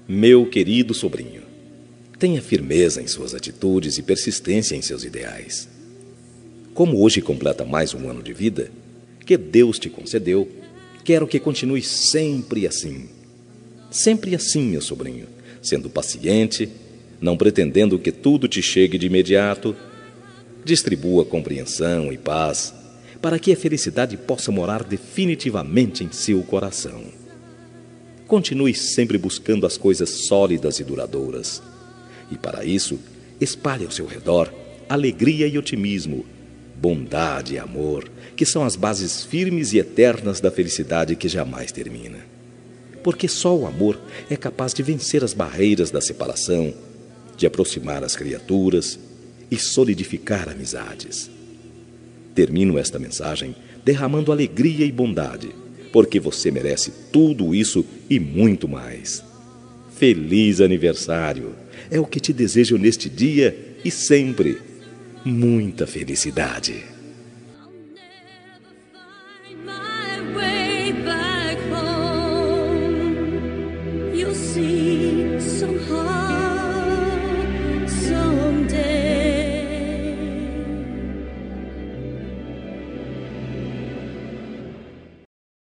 Meu querido sobrinho, tenha firmeza em suas atitudes e persistência em seus ideais. Como hoje completa mais um ano de vida, que Deus te concedeu, quero que continue sempre assim. Sempre assim, meu sobrinho, sendo paciente, não pretendendo que tudo te chegue de imediato. Distribua compreensão e paz, para que a felicidade possa morar definitivamente em seu coração. Continue sempre buscando as coisas sólidas e duradouras. E para isso, espalhe ao seu redor alegria e otimismo, bondade e amor, que são as bases firmes e eternas da felicidade que jamais termina. Porque só o amor é capaz de vencer as barreiras da separação, de aproximar as criaturas e solidificar amizades. Termino esta mensagem derramando alegria e bondade, porque você merece tudo isso e muito mais. Feliz aniversário! É o que te desejo neste dia e sempre. Muita felicidade!